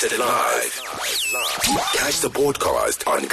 Broadcasted live. Catch the broadcast on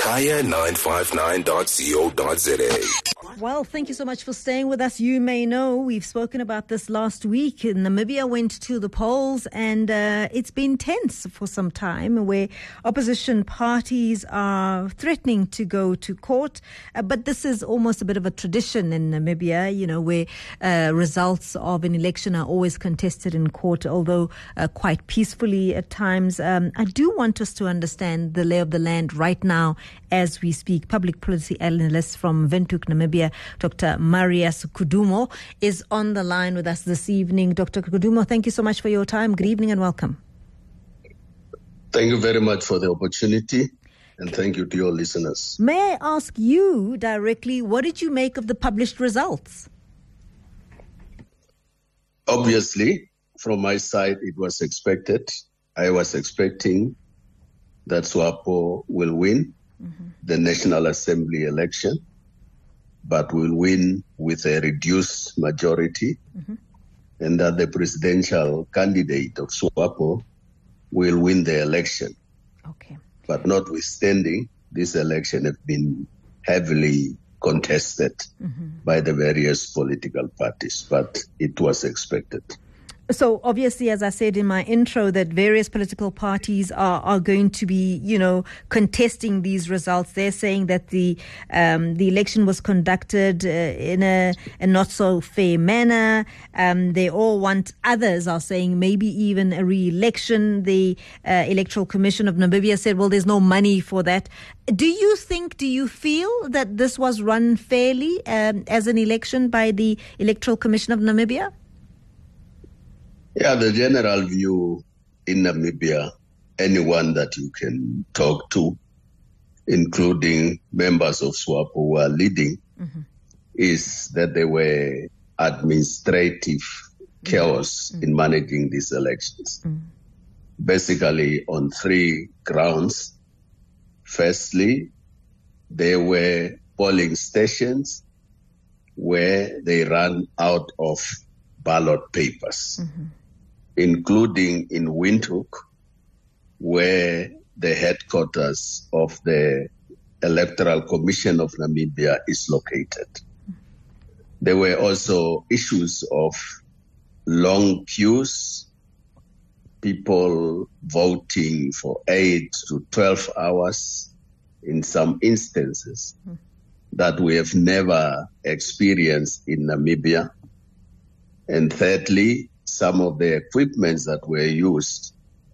kaya959.co.za. Well, thank you so much for staying with us. You may know we've spoken about this last week. Namibia went to the polls and it's been tense for some time, where opposition parties are threatening to go to court. But this is almost a bit of a tradition in Namibia, where results of an election are always contested in court, although quite peacefully at times. I do want us to understand the lay of the land right now as we speak. Public policy analyst from Windhoek, Namibia, Dr. Marius Kudumo, is on the line with us this evening. Dr. Kudumo, thank you so much for your time. Good evening and welcome. Thank you very much for the opportunity, and thank you to your listeners. May I ask you directly, what did you make of the published results? Obviously, from my side, it was expected. I was expecting that SWAPO will win the National Assembly election, but will win with a reduced majority, and that the presidential candidate of SWAPO will win the election. Okay. But notwithstanding, this election has been heavily contested by the various political parties, but it was expected. So obviously, as I said in my intro, that various political parties are going to be, contesting these results. They're saying that the election was conducted in a not so fair manner. They all want, others are saying maybe even a re-election. The Electoral Commission of Namibia said, well, there's no money for that. Do you feel that this was run fairly as an election by the Electoral Commission of Namibia? Yeah, the general view in Namibia, anyone that you can talk to, including members of SWAPO who are leading, is that there were administrative chaos in managing these elections. Basically on three grounds. Firstly, there were polling stations where they ran out of ballot papers. Including in Windhoek, where the headquarters of the Electoral Commission of Namibia is located. There were also issues of long queues, people voting for 8 to 12 hours in some instances that we have never experienced in Namibia. And thirdly, some of the equipments that were used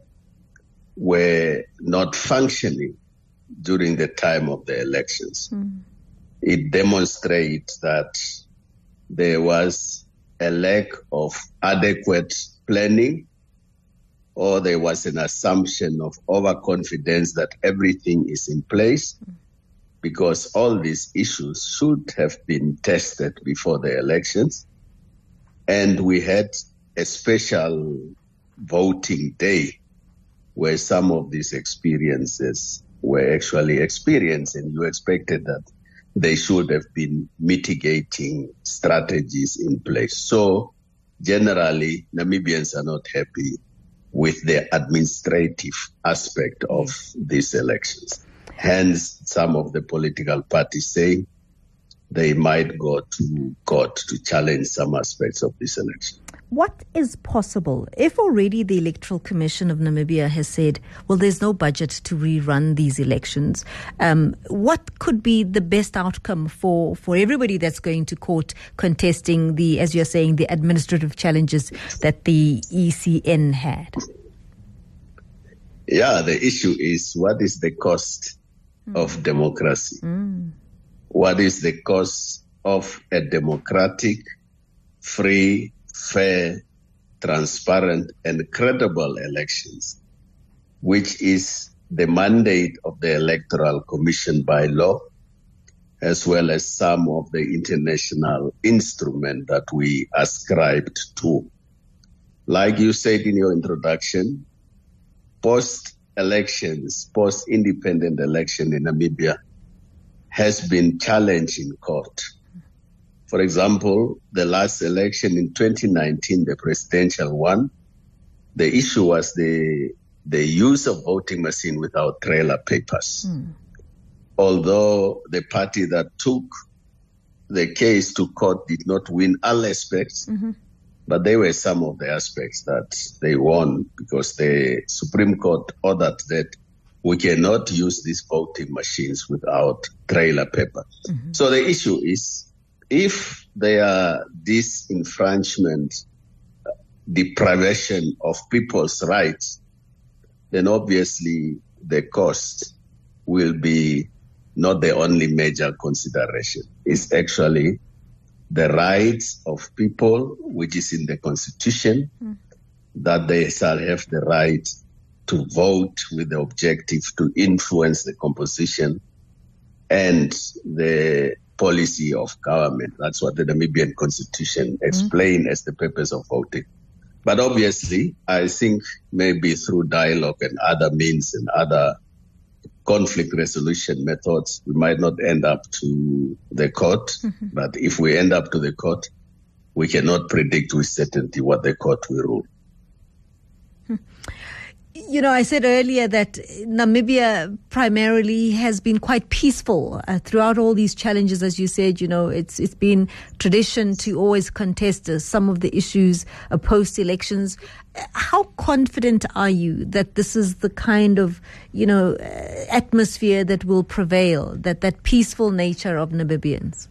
were not functioning during the time of the elections. It demonstrates that there was a lack of adequate planning, or there was an assumption of overconfidence that everything is in place, because all these issues should have been tested before the elections. And we had a special voting day where some of these experiences were actually experienced, and you expected that they should have been mitigating strategies in place. So generally, Namibians are not happy with the administrative aspect of these elections. Hence, some of the political parties say they might go to court to challenge some aspects of this election. What is possible if already the Electoral Commission of Namibia has said, well, there's no budget to rerun these elections? What could be the best outcome for everybody that's going to court contesting the, as you're saying, the administrative challenges that the ECN had? Yeah, the issue is, what is the cost of democracy? What is the cost of a democratic, free, fair, transparent, and credible elections, which is the mandate of the Electoral Commission by law, as well as some of the international instruments that we ascribed to. Like you said in your introduction, post-elections, post-independent election in Namibia has been challenged in court. For example, the last election in 2019, the presidential one, the issue was the the use of voting machine without trailer papers. Although the party that took the case to court did not win all aspects, but there were some of the aspects that they won because the Supreme Court ordered that we cannot use these voting machines without trailer paper. So the issue is, if there are this infringement, deprivation of people's rights, then obviously the cost will be not the only major consideration. It's actually the rights of people, which is in the Constitution, that they shall have the right to vote with the objective to influence the composition and the policy of government. That's what the Namibian Constitution explains as the purpose of voting. But obviously, I think maybe through dialogue and other means and other conflict resolution methods, we might not end up to the court. But if we end up to the court, we cannot predict with certainty what the court will rule. You know, I said earlier that Namibia primarily has been quite peaceful throughout all these challenges. As you said, you know, it's been tradition to always contest some of the issues post-elections. How confident are you that this is the kind of, you know, atmosphere that will prevail, that peaceful nature of Namibians?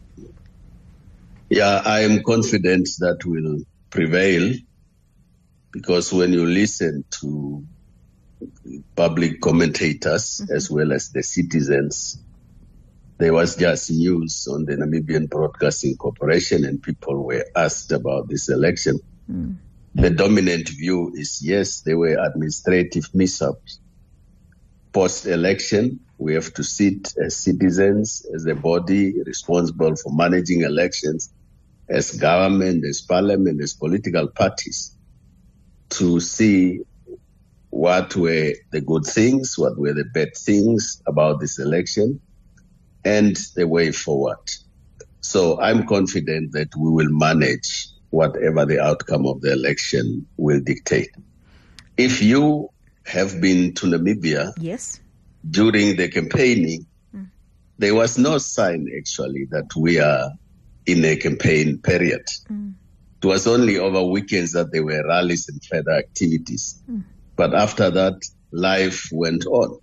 Yeah, I am confident that will prevail, because when you listen to public commentators as well as the citizens, there was just news on the Namibian Broadcasting Corporation and people were asked about this election. The dominant view is, yes, there were administrative mishaps. Post-election, we have to sit as citizens, as a body responsible for managing elections, as government, as parliament, as political parties, to see what were the good things, what were the bad things about this election, and the way forward. So I'm confident that we will manage whatever the outcome of the election will dictate. If you have been to Namibia during the campaigning, there was no sign actually that we are in a campaign period. It was only over weekends that there were rallies and further activities. But after that, life went on.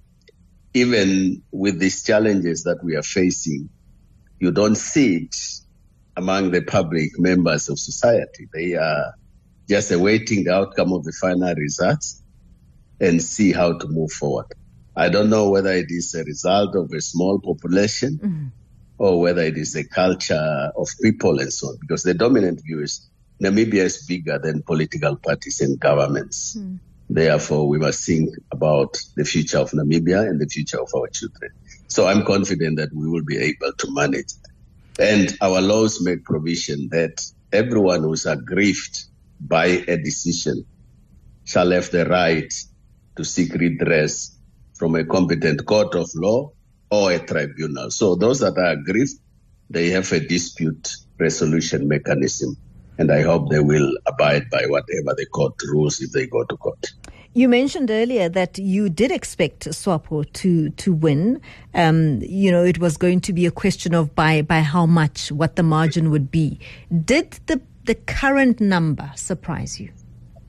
Even with these challenges that we are facing, you don't see it among the public members of society. They are just awaiting the outcome of the final results and see how to move forward. I don't know whether it is a result of a small population or whether it is a culture of people and so on, because the dominant view is Namibia is bigger than political parties and governments. Therefore, we must think about the future of Namibia and the future of our children. So I'm confident that we will be able to manage it. And our laws make provision that everyone who is aggrieved by a decision shall have the right to seek redress from a competent court of law or a tribunal. So those that are aggrieved, they have a dispute resolution mechanism. And I hope they will abide by whatever the court rules if they go to court. You mentioned earlier that you did expect SWAPO to win. You know, it was going to be a question of by how much, what the margin would be. Did the current number surprise you?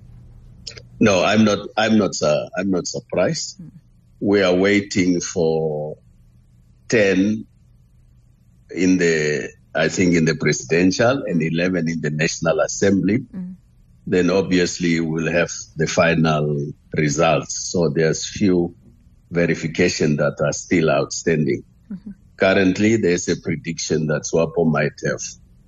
No, I'm not surprised. We are waiting for 10 in the presidential and 11 in the National Assembly. Then obviously we'll have the final results. So there's few verification that are still outstanding. Currently, there's a prediction that SWAPO might have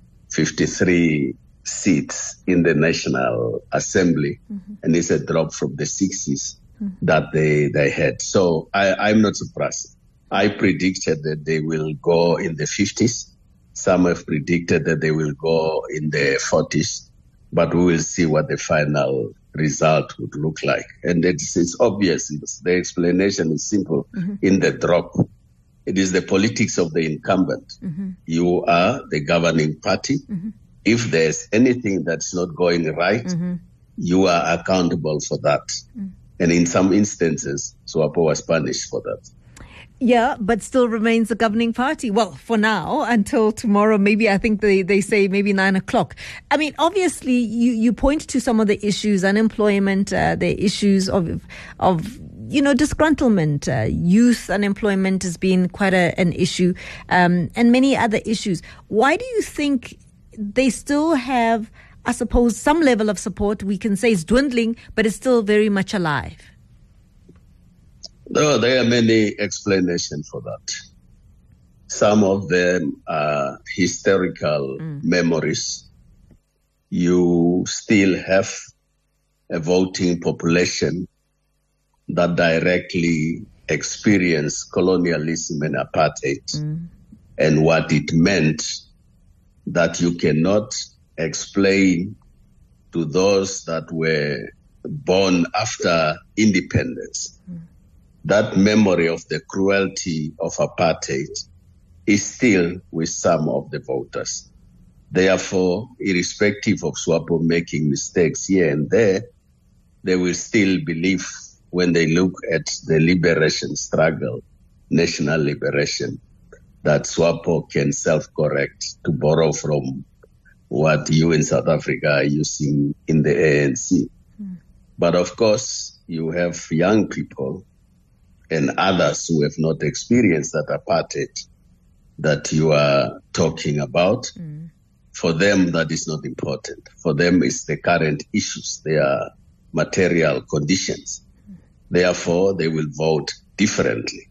53 seats in the National Assembly, and it's a drop from the 60s that they had. So I'm not surprised. I predicted that they will go in the 50s. Some have predicted that they will go in the 40s, but we will see what the final result would look like. And it's obvious. The explanation is simple in the drop. It is the politics of the incumbent. You are the governing party. If there's anything that's not going right, you are accountable for that. And in some instances, SWAPO was punished for that. Yeah, but still remains the governing party. Well, for now, until tomorrow, maybe I think they say maybe 9 o'clock. I mean, obviously, you point to some of the issues, unemployment, the issues of disgruntlement, youth unemployment has been quite an issue, and many other issues. Why do you think they still have, I suppose, some level of support? We can say it's dwindling, but it's still very much alive. No, there are many explanations for that. Some of them are historical memories. You still have a voting population that directly experienced colonialism and apartheid and what it meant, that you cannot explain to those that were born after independence. That memory of the cruelty of apartheid is still with some of the voters. Therefore, irrespective of SWAPO making mistakes here and there, they will still believe when they look at the liberation struggle, national liberation, that SWAPO can self-correct, to borrow from what you in South Africa are using in the ANC. But of course, you have young people and others who have not experienced that apartheid that you are talking about. For them, that is not important. For them, it's the current issues, their material conditions. Therefore, they will vote differently.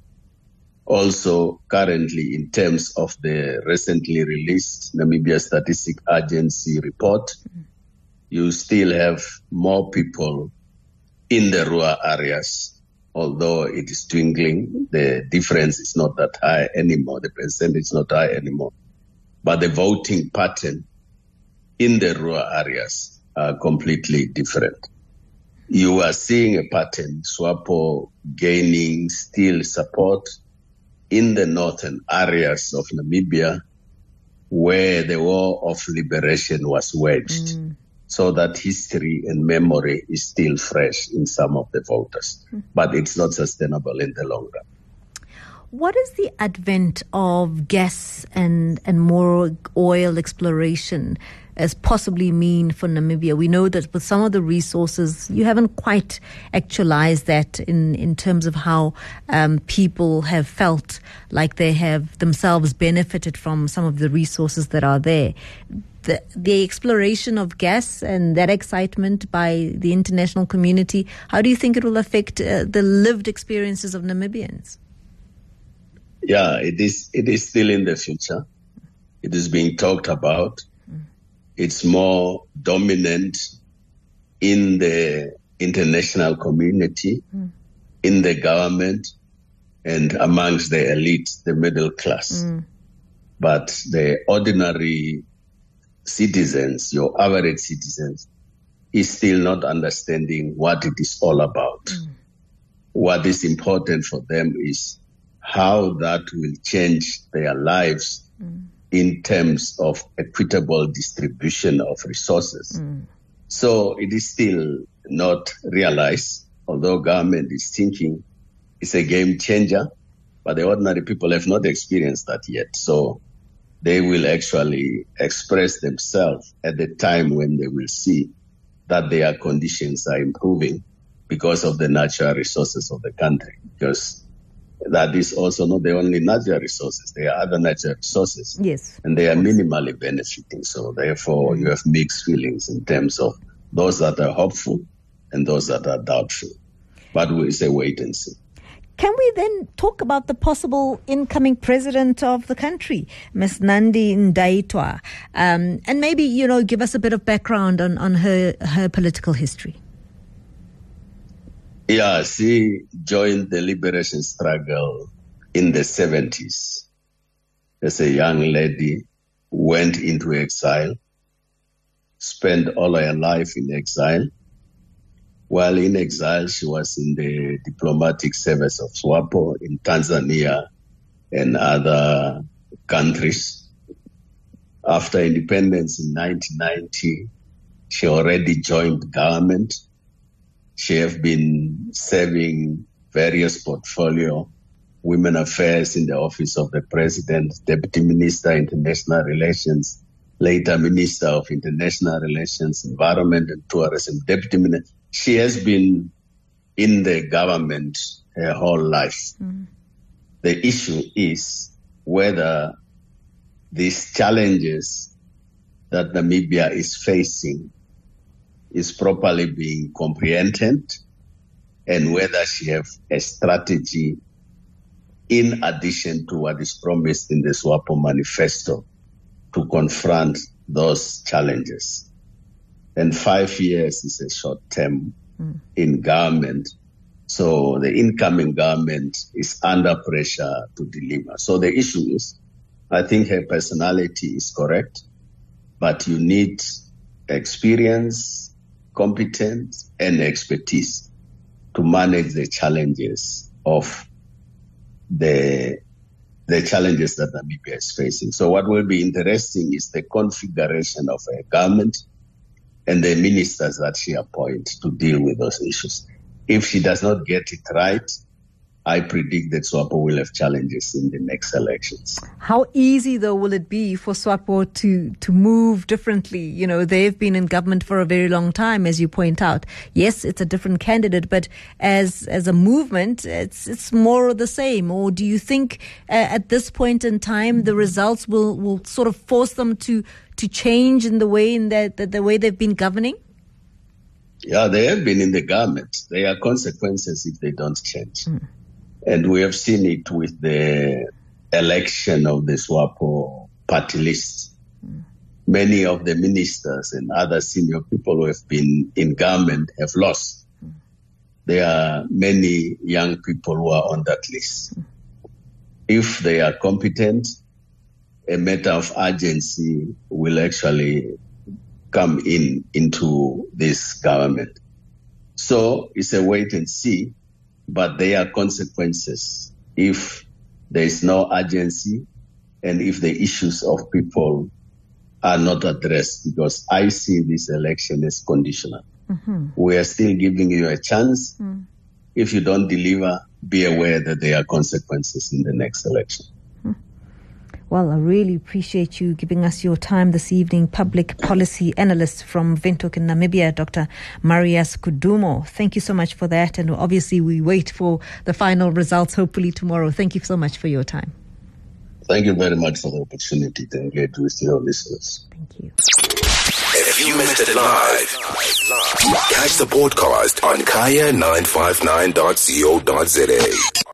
Also, currently, in terms of the recently released Namibia Statistics Agency report, you still have more people in the rural areas. Although it is dwindling, the difference is not that high anymore. The percentage is not high anymore. But the voting pattern in the rural areas are completely different. You are seeing a pattern, SWAPO gaining still support in the northern areas of Namibia, where the war of liberation was waged. So that history and memory is still fresh in some of the voters. But it's not sustainable in the long run. What does the advent of gas and more oil exploration as possibly mean for Namibia? We know that with some of the resources, you haven't quite actualized that in terms of how people have felt like they have themselves benefited from some of the resources that are there. The exploration of gas and that excitement by the international community, how do you think it will affect the lived experiences of Namibians? Yeah, it is still in the future. It is being talked about. It's more dominant in the international community, in the government, and amongst the elite, the middle class. But the ordinary citizens, your average citizens, is still not understanding what it is all about. What is important for them is how that will change their lives in terms of equitable distribution of resources. So it is still not realized, although government is thinking it's a game changer, but the ordinary people have not experienced that yet. So they will actually express themselves at the time when they will see that their conditions are improving because of the natural resources of the country. Because that is also not the only natural resources. There are other natural resources. Yes. And they are minimally benefiting. So therefore, you have mixed feelings in terms of those that are hopeful and those that are doubtful. But we say wait and see. Can we then talk about the possible incoming president of the country, Ms. Nandi Ndaitwah, and maybe, give us a bit of background on her political history? Yeah, she joined the liberation struggle in the 70s as a young lady, went into exile, spent all her life in exile. While in exile, she was in the diplomatic service of SWAPO in Tanzania and other countries. After independence in 1990, she already joined government. She has been serving various portfolio, women affairs in the office of the president, deputy minister, international relations, later minister of international relations, environment and tourism, deputy minister. She has been in the government her whole life. The issue is whether these challenges that Namibia is facing is properly being comprehended, and whether she has a strategy in addition to what is promised in the SWAPO manifesto to confront those challenges. And 5 years is a short term in government. So the incoming government is under pressure to deliver. So the issue is, I think her personality is correct, but you need experience, competence, and expertise to manage the challenges of the challenges that Namibia is facing. So what will be interesting is the configuration of a government and the ministers that she appoints to deal with those issues. If she does not get it right, I predict that SWAPO will have challenges in the next elections. How easy, though, will it be for SWAPO to move differently? You know, they've been in government for a very long time, as you point out. Yes, it's a different candidate, but as a movement, it's more of the same. Or do you think at this point in time the results will sort of force them to change in the way the way they've been governing? Yeah, they have been in the government. There are consequences if they don't change. And we have seen it with the election of the SWAPO party list. Many of the ministers and other senior people who have been in government have lost. There are many young people who are on that list. If they are competent, a matter of urgency will actually come into this government. So it's a wait and see, but there are consequences if there is no urgency and if the issues of people are not addressed, because I see this election as conditional. We are still giving you a chance. If you don't deliver, be aware that there are consequences in the next election. Well, I really appreciate you giving us your time this evening. Public policy analyst from Windhoek in Namibia, Dr. Marius Kudumo. Thank you so much for that. And obviously we wait for the final results, hopefully tomorrow. Thank you so much for your time. Thank you very much for the opportunity to engage with your listeners. Thank you. If you missed it live, catch the podcast on kaya959.co.za.